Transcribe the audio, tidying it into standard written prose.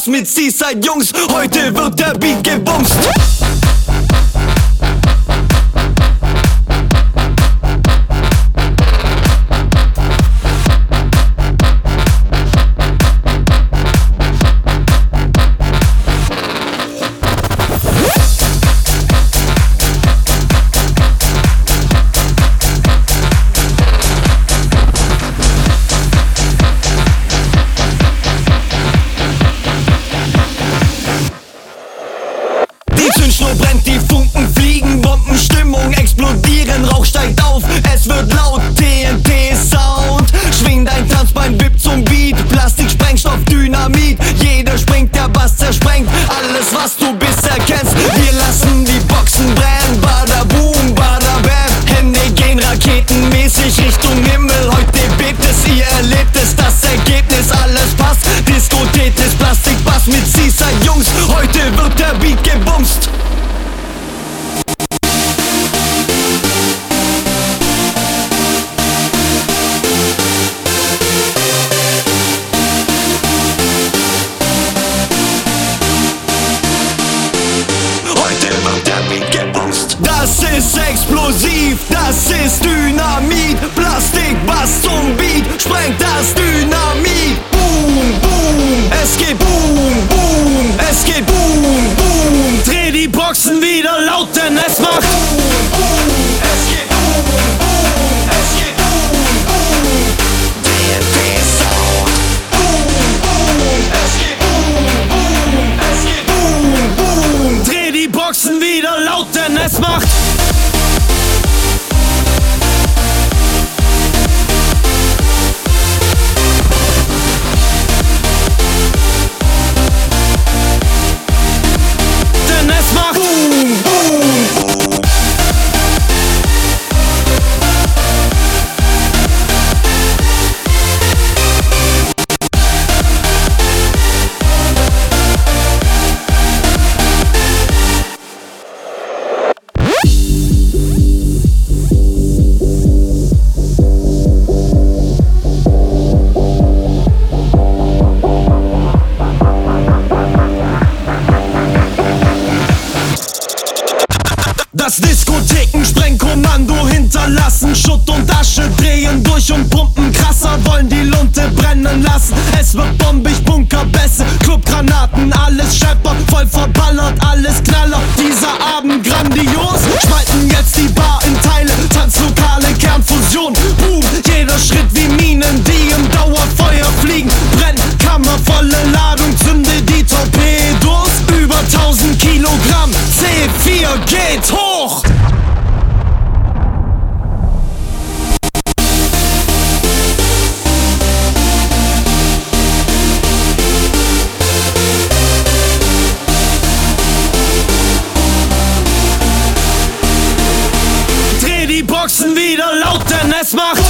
Bass mit Seaside Jungs. Heute wird der Beat gebumst. Zündschnur brennt, die Funken fliegen, Bombenstimmung explodieren, Rauch steigt auf, es wird laut, TNT-Sound. Schwing dein Tanzbein, wippt zum Beat, Plastik, Sprengstoff, Dynamit. Jeder springt, der Bass zersprengt, alles was du bisher kennst. Wir lassen die Boxen brennen, bada boom, bada bam. Hände gehen raketenmäßig Richtung Himmel, heute bebt es, ihr erlebt es, das Ergebnis, alles passt. Diskothek ist Plastikbass mit Seaside Jungs, heute wird der Beat gebumst. Das ist explosiv, das ist Dynamit. Plastikbass zum Beat, sprengt das Dynamit. Boom, boom, es geht boom, boom, es geht boom, boom. Dreh die Boxen wieder laut, denn es macht boom, boom, es geht boom, boom, es geht boom, boom. TNT-Sound, boom, boom, es geht boom, boom, es geht boom, boom. Dreh die Boxen wieder laut, denn es macht boom, boom. Das Diskotheken-Sprengkommando hinterlassen, Schutt und Asche drehen durch und pumpen krasser, wollen die Lunte brennen lassen. Es wird bombig, Bunkerbässe, Clubgranaten, alles scheppert, voll verballert, alles Knaller. Dieser Abend grandios, spalten jetzt die Bar in Teile, Tanzlokale, Kernfusion. Boom, jeder Schritt wie Minen, die im Dauerfeuer fliegen. Brennkammer, volle Ladung, zünde die Torpedos. Über 1000 Kilogramm, C4 geht hoch! Dreh die Boxen wieder laut, denn es macht